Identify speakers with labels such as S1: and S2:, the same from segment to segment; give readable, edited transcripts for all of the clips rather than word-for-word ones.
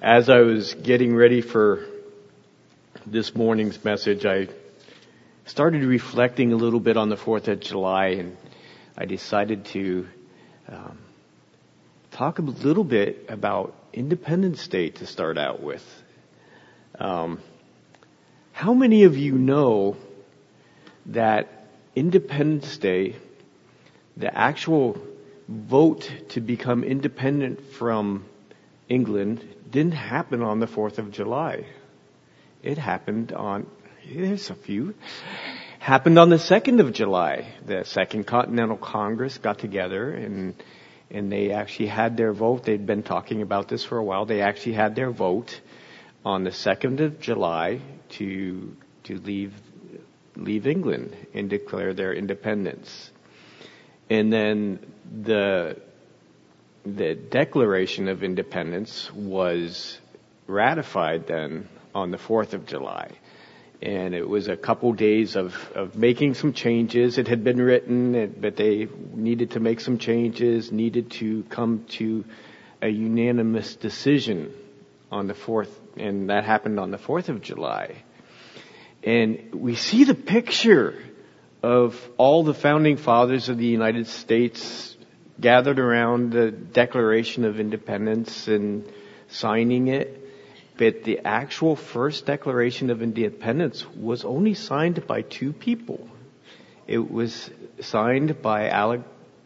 S1: As I was getting ready for this morning's message, I started reflecting a little bit on the 4th of July, and I decided to talk a little bit about Independence Day to start out with. How many of you know that Independence Day, the actual vote to become independent from England, didn't happen on the 4th of July. It happened on, happened on the 2nd of July. The Second Continental Congress got together and they actually had their vote. They'd been talking about this for a while. They actually had their vote on the 2nd of July to leave England and declare their independence. And then the Declaration of Independence was ratified then on the 4th of July. And it was a couple days of making some changes. It had been written, but they needed to make some changes, needed to come to a unanimous decision on the 4th, and that happened on the 4th of July. And we see the picture of all the founding fathers of the United States gathered around the Declaration of Independence and signing it. But the actual first Declaration of Independence was only signed by two people. It was signed by I'm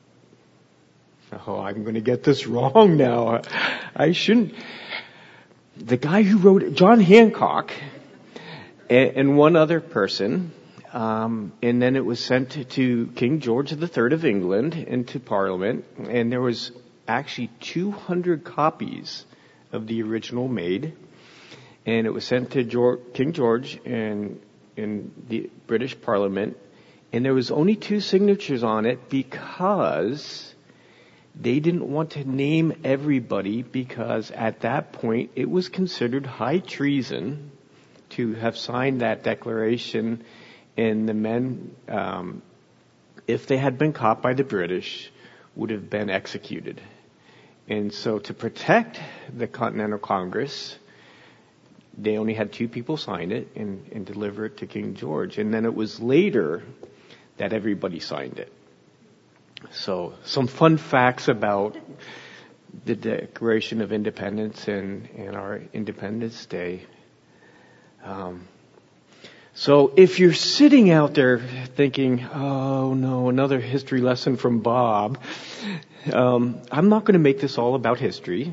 S1: going to get this wrong now. I shouldn't. The guy who wrote it, John Hancock, and one other person. And then it was sent to King George III of England into Parliament, and there was actually 200 copies of the original made, and it was sent to King George in the British Parliament, and there was only 2 signatures on it because they didn't want to name everybody, because at that point it was considered high treason to have signed that declaration. And the men, if they had been caught by the British, would have been executed. And so to protect the Continental Congress, they only had 2 people sign it and deliver it to King George. And then it was later that everybody signed it. So some fun facts about the Declaration of Independence and our Independence Day. So if you're sitting out there thinking, oh no, another history lesson from Bob, I'm not going to make this all about history.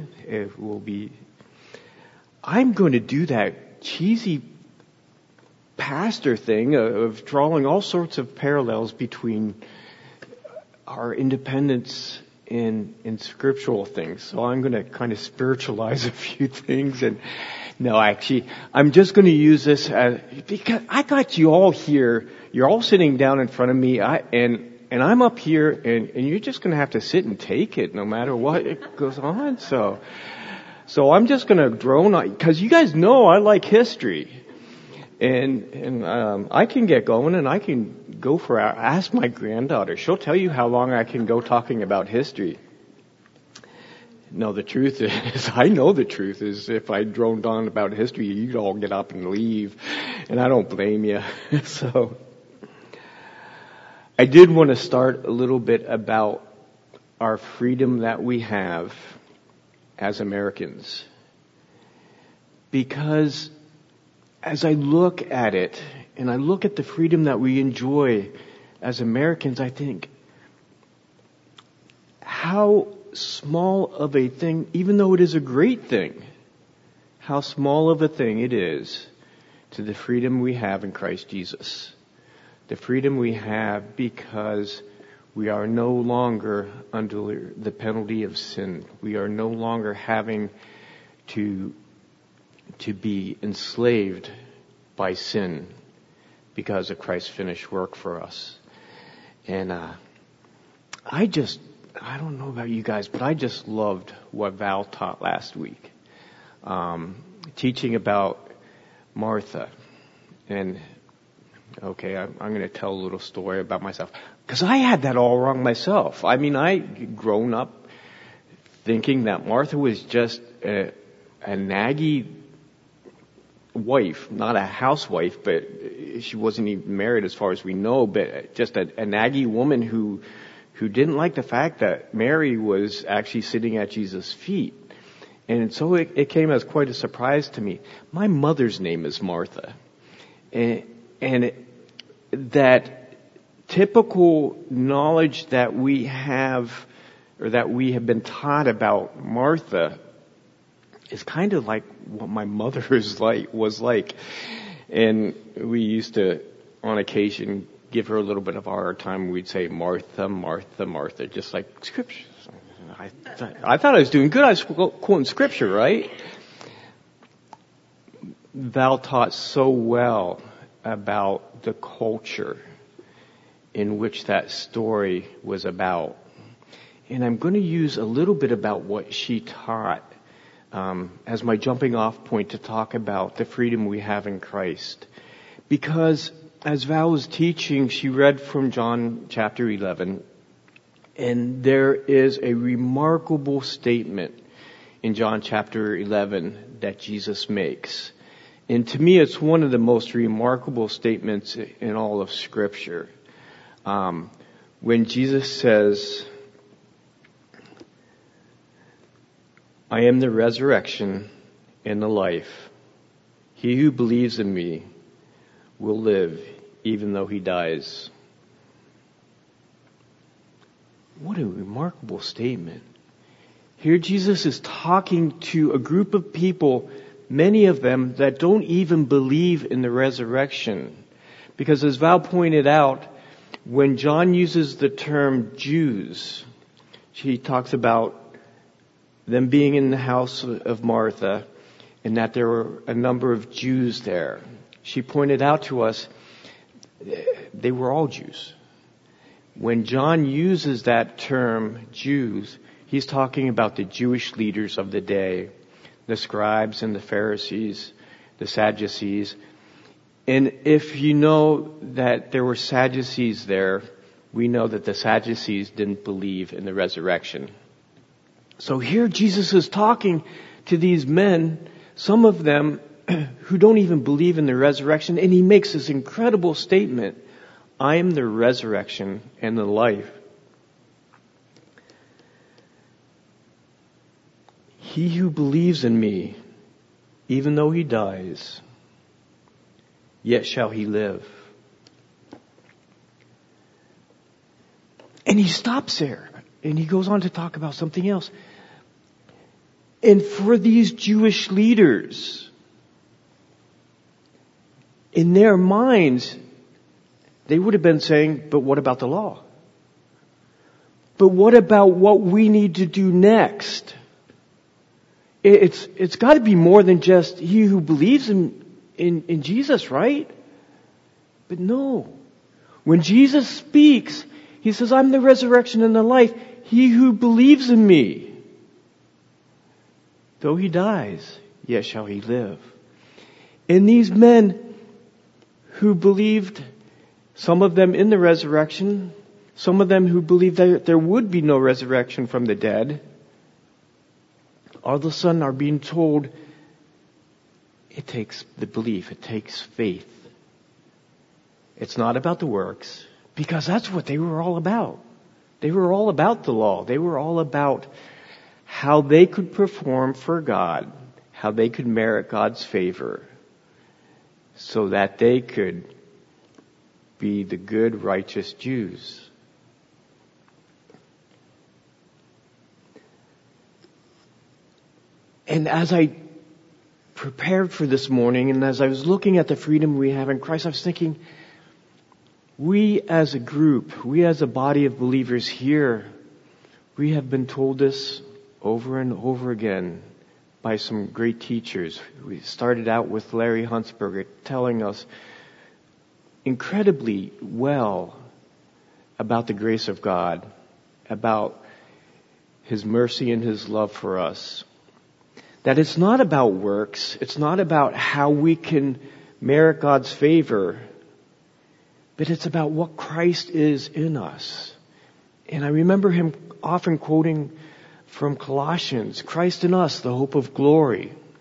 S1: I'm going to do that cheesy pastor thing of drawing all sorts of parallels between our independence and scriptural things. So I'm going to kind of spiritualize a few things. And no, actually, I'm just going to use this because I got you all here. You're all sitting down in front of me, and I'm up here, and you're just going to have to sit and take it no matter what goes on. So I'm just going to drone on, because you guys know I like history, and I can get going, and I can go for ask my granddaughter. She'll tell you how long I can go talking about history. No, the truth is, I know the truth is, if I droned on about history, you'd all get up and leave, and I don't blame you. So, I did want to start a little bit about our freedom that we have as Americans. Because as I look at it, and I look at the freedom that we enjoy as Americans, I think, how small of a thing, even though it is a great thing, how small of a thing it is to the freedom we have in Christ Jesus. The freedom we have because we are no longer under the penalty of sin. We are no longer having to be enslaved by sin because of Christ's finished work for us. And I don't know about you guys, but I just loved what Val taught last week. Teaching about Martha. And, okay, I'm going to tell a little story about myself. Because I had that all wrong myself. I mean, I grown up thinking that Martha was just naggy wife, not a housewife, but she wasn't even married as far as we know, but just a naggy woman who didn't like the fact that Mary was actually sitting at Jesus' feet. And so it came as quite a surprise to me. My mother's name is Martha. And that typical knowledge that we have, or that we have been taught about Martha, is kind of like what my mother was like. And we used to, on occasion, give her a little bit of our time. We'd say, Martha, Martha, Martha, just like Scripture. I thought I was doing good. I was quoting Scripture, right? Val taught so well about the culture in which that story was about. And I'm going to use a little bit about what she taught as my jumping off point to talk about the freedom we have in Christ. Because as Val was teaching, she read from John chapter 11, and there is a remarkable statement in John chapter 11 that Jesus makes. And to me, it's one of the most remarkable statements in all of Scripture. When Jesus says, I am the resurrection and the life. He who believes in me will live even though he dies. What a remarkable statement. Here Jesus is talking to a group of people, many of them that don't even believe in the resurrection. Because as Val pointed out, when John uses the term Jews, he talks about them being in the house of Martha and that there were a number of Jews there. She pointed out to us they were all Jews. When John uses that term, Jews, he's talking about the Jewish leaders of the day, the scribes and the Pharisees, the Sadducees. And if you know that there were Sadducees there, we know that the Sadducees didn't believe in the resurrection. So here Jesus is talking to these men, some of them who don't even believe in the resurrection, and he makes this incredible statement, I am the resurrection and the life. He who believes in me, even though he dies, yet shall he live. And he stops there. And he goes on to talk about something else. And for these Jewish leaders, in their minds, they would have been saying, but what about the law? But what about what we need to do next? It's got to be more than just he who believes in Jesus, right? But no. When Jesus speaks, he says, I'm the resurrection and the life. He who believes in me, though he dies, yet shall he live. And these men who believed, some of them in the resurrection, some of them who believed that there would be no resurrection from the dead, all of a sudden are being told it takes the belief, it takes faith. It's not about the works, because that's what they were all about. They were all about the law. They were all about how they could perform for God, how they could merit God's favor, so that they could be the good, righteous Jews. And as I prepared for this morning, and as I was looking at the freedom we have in Christ, I was thinking, we as a group, we as a body of believers here, we have been told this over and over again by some great teachers. We started out with Larry Huntsberger telling us incredibly well about the grace of God, about His mercy and His love for us. That it's not about works, it's not about how we can merit God's favor, but it's about what Christ is in us. And I remember him often quoting from Colossians, Christ in us, the hope of glory.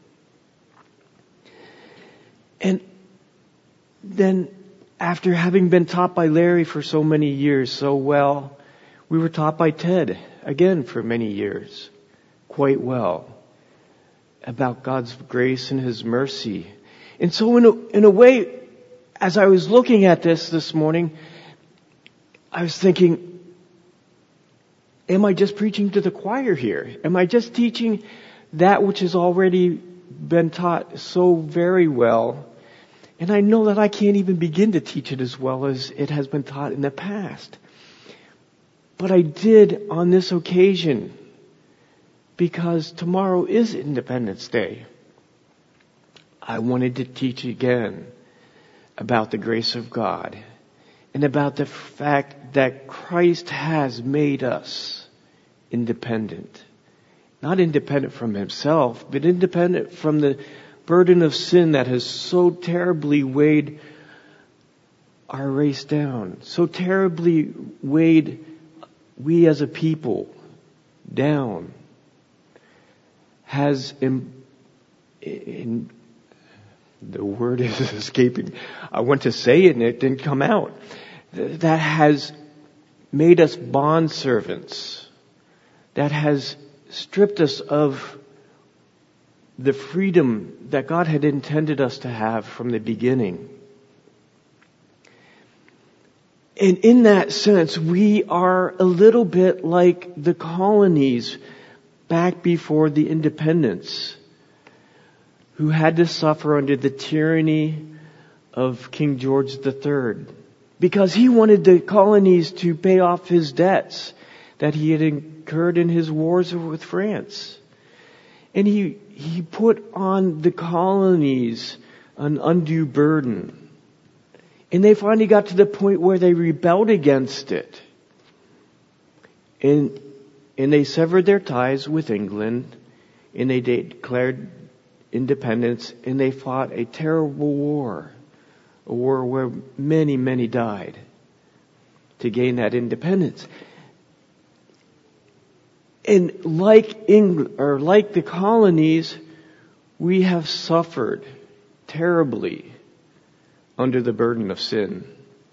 S1: And then after having been taught by Larry for so many years so well, we were taught by Ted again for many years quite well about God's grace and His mercy. And so in a way, as I was looking at this morning, I was thinking, am I just preaching to the choir here? Am I just teaching that which has already been taught so very well? And I know that I can't even begin to teach it as well as it has been taught in the past. But I did on this occasion, because tomorrow is Independence Day. I wanted to teach again about the grace of God and about the fact that Christ has made us independent. Not independent from Himself, but independent from the burden of sin that has so terribly weighed our race down, so terribly weighed we as a people down, has the word is escaping. I went to say it and it didn't come out. That has made us bondservants. That has stripped us of the freedom that God had intended us to have from the beginning. And in that sense, we are a little bit like the colonies back before the independence, who had to suffer under the tyranny of King George III, because he wanted the colonies to pay off his debts that he had incurred in his wars with France. And he put on the colonies an undue burden. And they finally got to the point where they rebelled against it. And they severed their ties with England, and they declared independence, and they fought a terrible war. A war where many, many died to gain that independence. And like England, or like the colonies, we have suffered terribly under the burden of sin.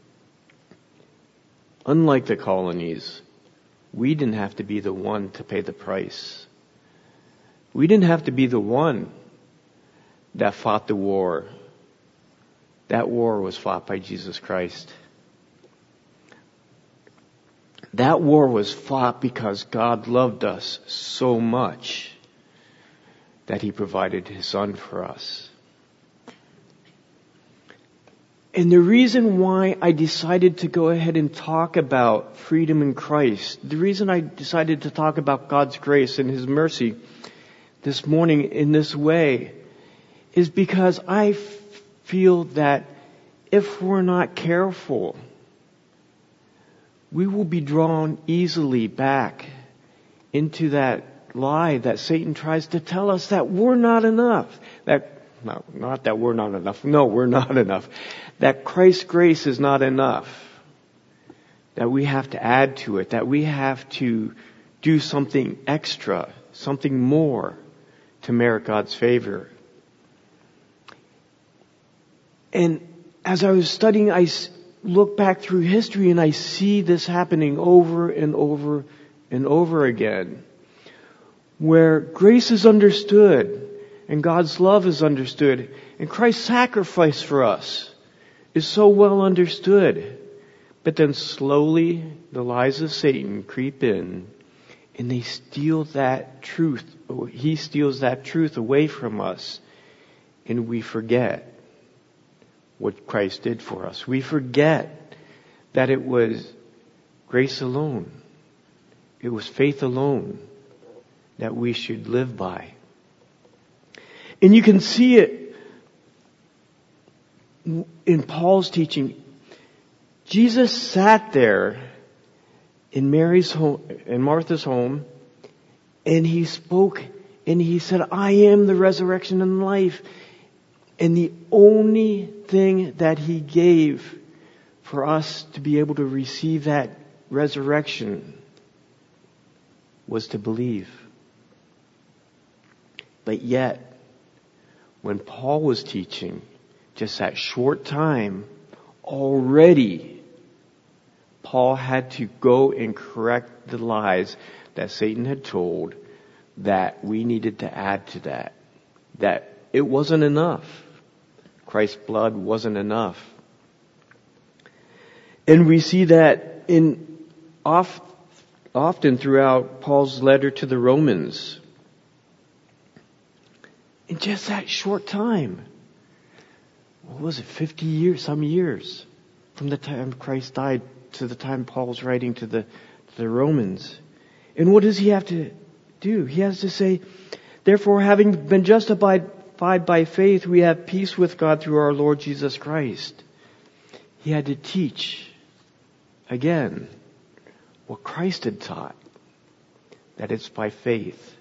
S1: Unlike the colonies, we didn't have to be the one to pay the price. We didn't have to be the one that fought the war. That war was fought by Jesus Christ. That war was fought because God loved us so much that He provided His Son for us. And the reason why I decided to go ahead and talk about freedom in Christ, the reason I decided to talk about God's grace and His mercy this morning in this way, is because I feel that if we're not careful, we will be drawn easily back into that lie that Satan tries to tell us, that we're not enough. Not that we're not enough. No, we're not enough. That Christ's grace is not enough. That we have to add to it. That we have to do something extra, something more to merit God's favor. And as I was studying, I look back through history and I see this happening over and over and over again, where grace is understood and God's love is understood and Christ's sacrifice for us is so well understood. But then slowly the lies of Satan creep in and they steal that truth. He steals that truth away from us, and we forget what Christ did for us. We forget that it was grace alone. It was faith alone that we should live by. And you can see it in Paul's teaching. Jesus sat there in Mary's home, in Martha's home, and He spoke and He said, I am the resurrection and life. And the only thing that He gave for us to be able to receive that resurrection was to believe. But yet, when Paul was teaching, just that short time, already Paul had to go and correct the lies that Satan had told, that we needed to add to that. That it wasn't enough. Christ's blood wasn't enough. And we see that often throughout Paul's letter to the Romans. In just that short time. What was it? 50 years, some years. From the time Christ died to the time Paul's writing to the Romans. And what does he have to do? He has to say, therefore, having been justified by faith, we have peace with God through our Lord Jesus Christ. He had to teach again what Christ had taught, that it's by faith.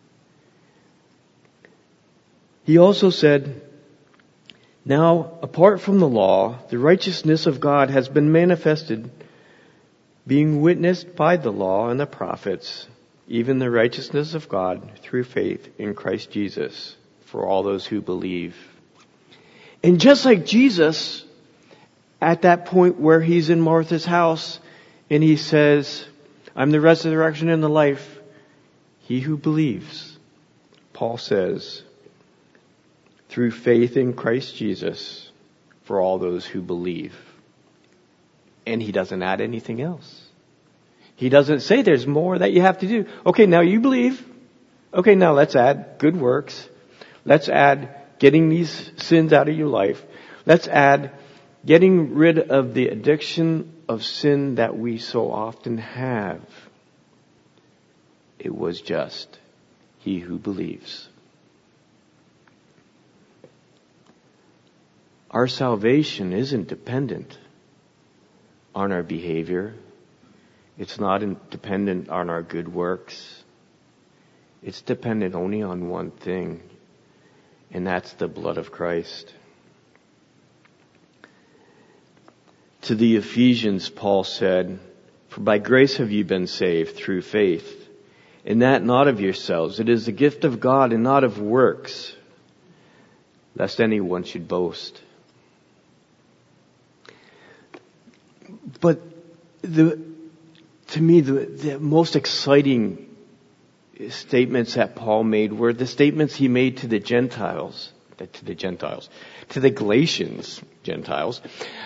S1: He also said, now, apart from the law, the righteousness of God has been manifested, being witnessed by the law and the prophets, even the righteousness of God through faith in Christ Jesus for all those who believe. And just like Jesus, at that point where he's in Martha's house and he says, I'm the resurrection and the life, he who believes, Paul says, through faith in Christ Jesus for all those who believe. And he doesn't add anything else. He doesn't say there's more that you have to do. Okay, now you believe. Okay, now let's add good works. Let's add getting these sins out of your life. Let's add getting rid of the addiction of sin that we so often have. It was just he who believes. Our salvation isn't dependent on our behavior. It's not dependent on our good works. It's dependent only on one thing, and that's the blood of Christ. To the Ephesians, Paul said, for by grace have you been saved through faith, and that not of yourselves. It is the gift of God and not of works, lest anyone should boast. But to me, the most exciting statements that Paul made were the statements he made to the Galatians Gentiles,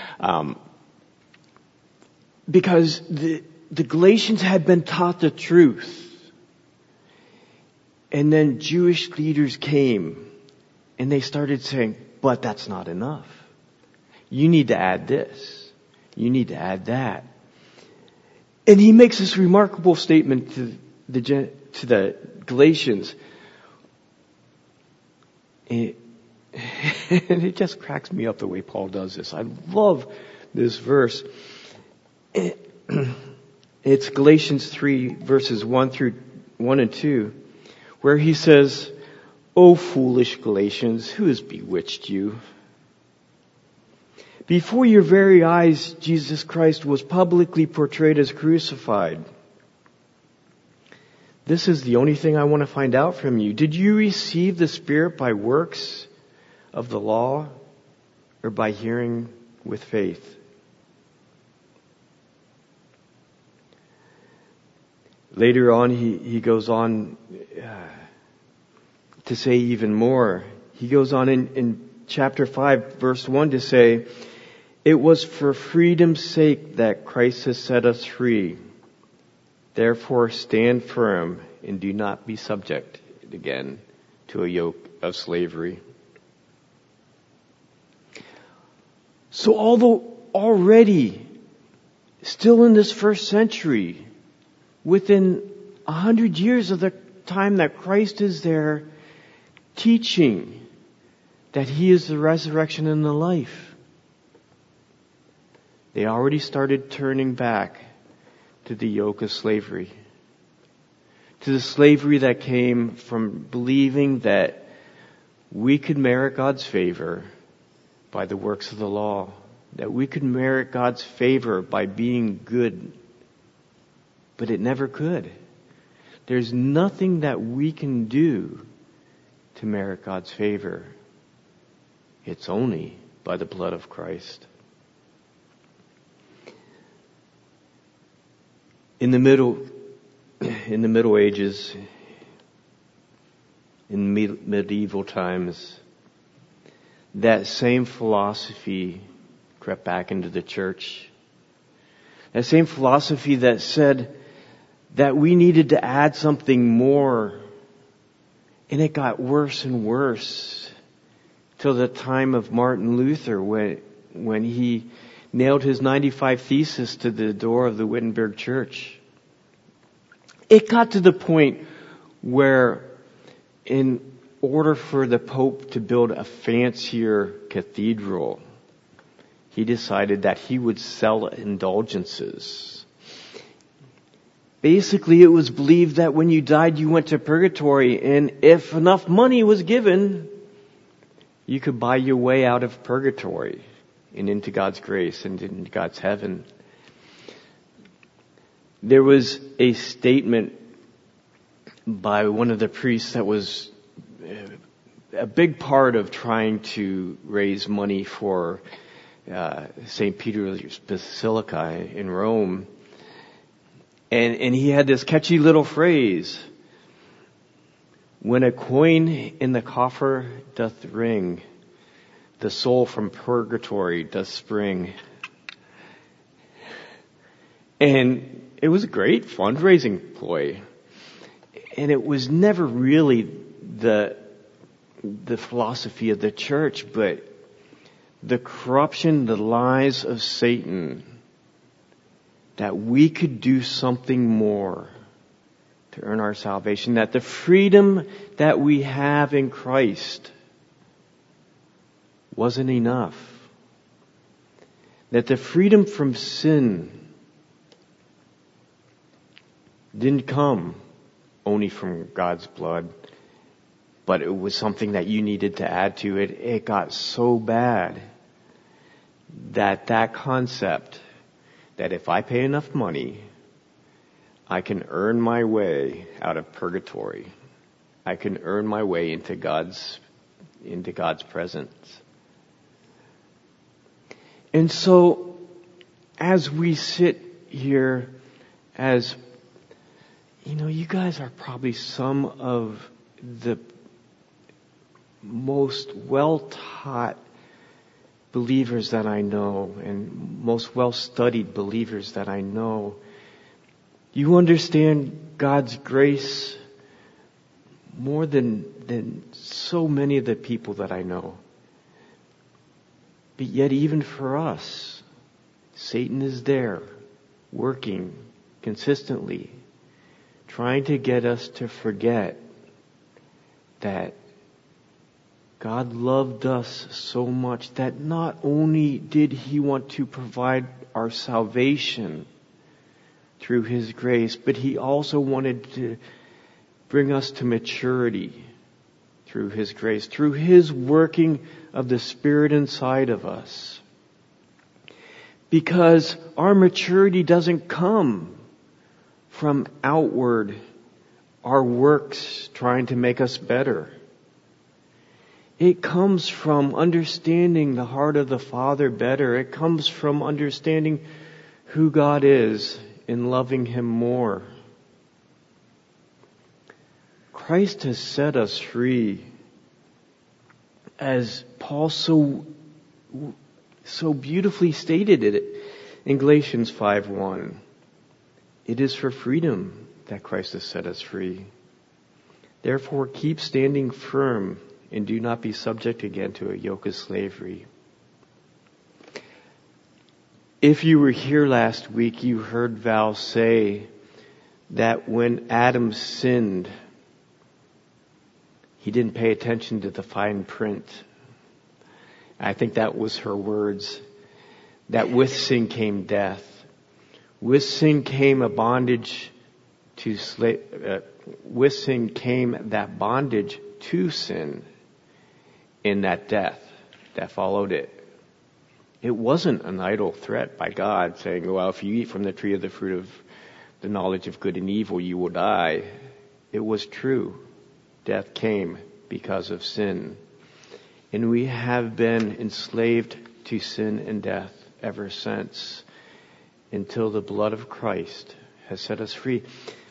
S1: because the Galatians had been taught the truth, and then Jewish leaders came and they started saying, but that's not enough. You need to add this. You need to add that. And he makes this remarkable statement to the Galatians. And it just cracks me up the way Paul does this. I love this verse. It's Galatians 3 verses 1 and 2, where he says, O foolish Galatians, who has bewitched you? Before your very eyes, Jesus Christ was publicly portrayed as crucified. This is the only thing I want to find out from you. Did you receive the Spirit by works of the law or by hearing with faith? Later on, he goes on to say even more. He goes on in chapter 5, verse 1 to say, it was for freedom's sake that Christ has set us free. Therefore stand firm and do not be subject again to a yoke of slavery. So although already, still in this first century, within 100 years of the time that Christ is there teaching that He is the resurrection and the life, they already started turning back to the yoke of slavery. To the slavery that came from believing that we could merit God's favor by the works of the law. That we could merit God's favor by being good. But it never could. There's nothing that we can do to merit God's favor. It's only by the blood of Christ. In the Middle Ages, in medieval times, that same philosophy crept back into the church. That same philosophy that said that we needed to add something more. And it got worse and worse till the time of Martin Luther when he nailed his 95 Theses to the door of the Wittenberg Church. It got to the point where in order for the Pope to build a fancier cathedral, he decided that he would sell indulgences. Basically, it was believed that when you died, you went to purgatory, and if enough money was given, you could buy your way out of purgatory and into God's grace and into God's heaven. There was a statement by one of the priests that was a big part of trying to raise money for St. Peter's Basilica in Rome. And he had this catchy little phrase, when a coin in the coffer doth ring, the soul from purgatory doth spring. And it was a great fundraising ploy. And it was never really the philosophy of the church, but the corruption, the lies of Satan, that we could do something more to earn our salvation, that the freedom that we have in Christ wasn't enough, that the freedom from sin didn't come only from God's blood, but it was something that you needed to add to it. It got so bad that concept that if I pay enough money, I can earn my way out of purgatory. I can earn my way into God's presence. And so, as we sit here, as you guys are probably some of the most well-taught believers that I know and most well-studied believers that I know. You understand God's grace more than so many of the people that I know. But yet even for us, Satan is there, working consistently, trying to get us to forget that God loved us so much that not only did He want to provide our salvation through His grace, but He also wanted to bring us to maturity through His grace, through His working of the Spirit inside of us. Because our maturity doesn't come from outward, our works trying to make us better. It comes from understanding the heart of the Father better. It comes from understanding who God is and loving Him more. Christ has set us free. As Paul so beautifully stated it in Galatians 5:1. It is for freedom that Christ has set us free. Therefore, keep standing firm and do not be subject again to a yoke of slavery. If you were here last week, you heard Val say that when Adam sinned, he didn't pay attention to the fine print. I think that was her words. That with sin came death. With sin came a bondage to with sin came that bondage to sin, and that death that followed it. It wasn't an idle threat by God saying, well, if you eat from the tree of the fruit of the knowledge of good and evil, you will die. It was true. Death came because of sin. And we have been enslaved to sin and death ever since, until the blood of Christ has set us free.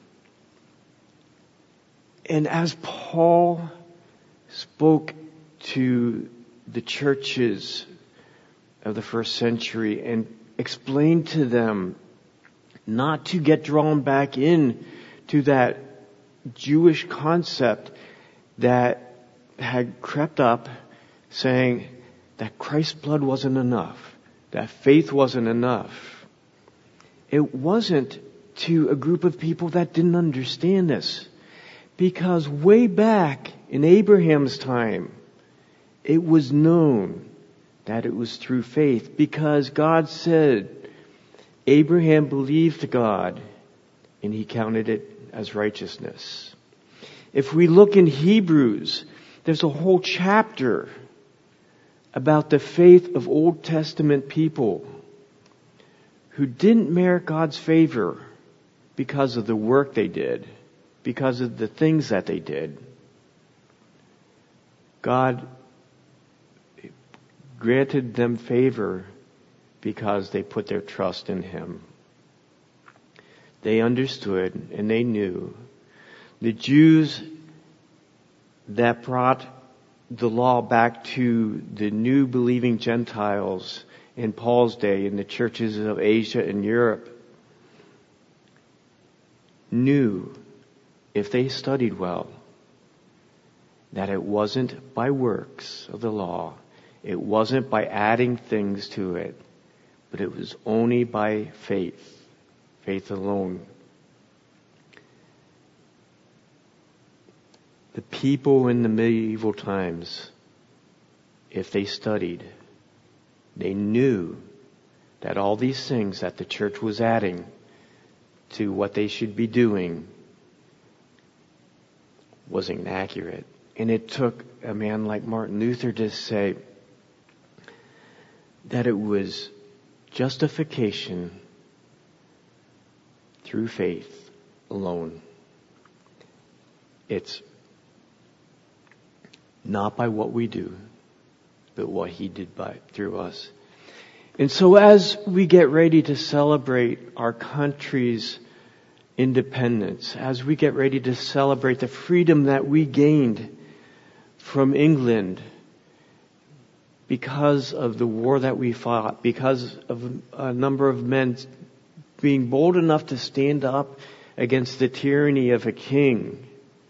S1: And as Paul spoke to the churches of the first century and explained to them not to get drawn back in to that Jewish concept that had crept up, saying that Christ's blood wasn't enough, that faith wasn't enough. It wasn't to a group of people that didn't understand this. Because way back in Abraham's time, it was known that it was through faith. Because God said, Abraham believed God and he counted it as righteousness. If we look in Hebrews, there's a whole chapter about the faith of Old Testament people who didn't merit God's favor because of the work they did, because of the things that they did. God granted them favor because they put their trust in Him. They understood and they knew. The Jews that brought the law back to the new believing Gentiles in Paul's day in the churches of Asia and Europe knew, if they studied well, that it wasn't by works of the law, it wasn't by adding things to it, but it was only by faith, faith alone. The people in the medieval times, if they studied, they knew that all these things that the church was adding to what they should be doing was inaccurate. And it took a man like Martin Luther to say that it was justification through faith alone. It's not by what we do, but what He did through us. And so as we get ready to celebrate our country's independence, as we get ready to celebrate the freedom that we gained from England because of the war that we fought, because of a number of men being bold enough to stand up against the tyranny of a king,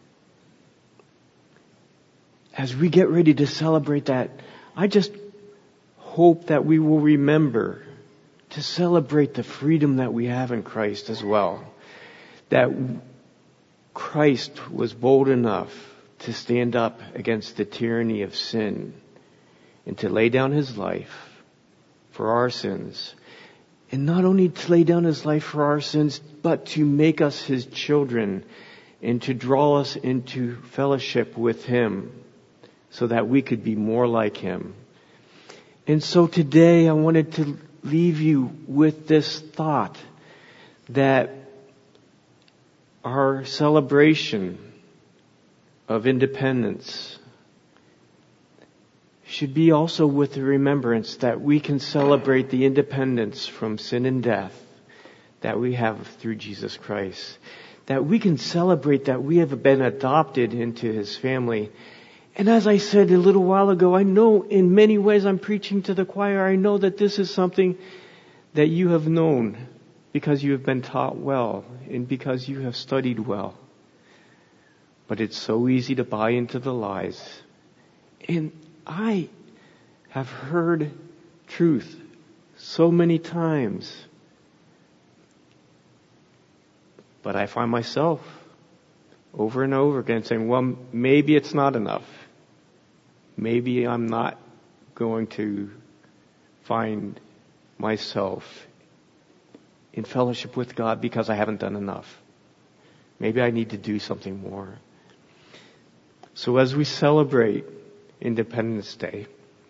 S1: as we get ready to celebrate that, I just hope that we will remember to celebrate the freedom that we have in Christ as well. That Christ was bold enough to stand up against the tyranny of sin and to lay down His life for our sins. And not only to lay down His life for our sins, but to make us His children and to draw us into fellowship with Him so that we could be more like Him. And so today I wanted to leave you with this thought that our celebration of independence should be also with the remembrance that we can celebrate the independence from sin and death that we have through Jesus Christ. That we can celebrate that we have been adopted into His family. And as I said a little while ago, I know in many ways I'm preaching to the choir. I know that this is something that you have known because you have been taught well and because you have studied well. But it's so easy to buy into the lies. And I have heard truth so many times. But I find myself over and over again saying, well, maybe it's not enough. Maybe I'm not going to find myself in fellowship with God because I haven't done enough. Maybe I need to do something more. So as we celebrate Independence Day,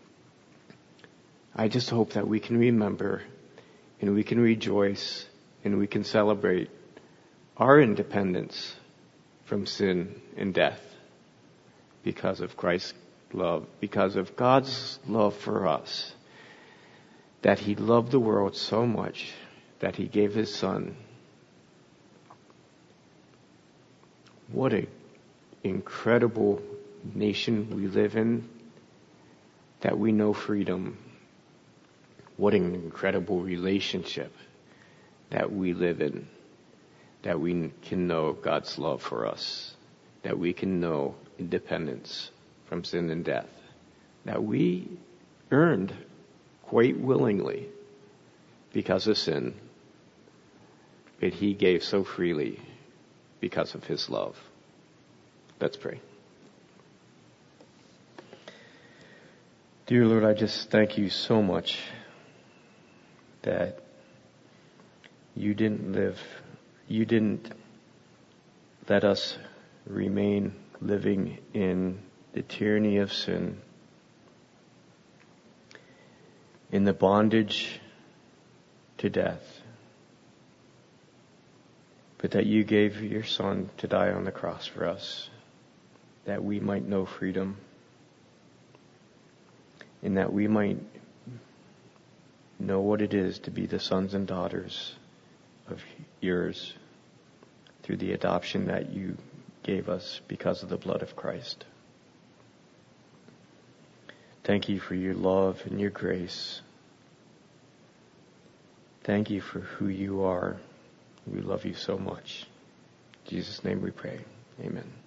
S1: I just hope that we can remember and we can rejoice and we can celebrate our independence from sin and death because of Christ's love, because of God's love for us, that He loved the world so much that He gave His Son. What an incredible nation we live in, that we know freedom. What an incredible relationship that we live in, that we can know God's love for us, that we can know independence from sin and death, that we earned quite willingly because of sin, but He gave so freely because of His love. Let's pray. Dear Lord, I just thank You so much that You didn't let us remain living in the tyranny of sin, in the bondage to death, but that You gave Your Son to die on the cross for us, that we might know freedom, and that we might know what it is to be the sons and daughters of Yours through the adoption that You gave us because of the blood of Christ. Thank You for Your love and Your grace. Thank You for who You are. We love You so much. In Jesus' name we pray. Amen.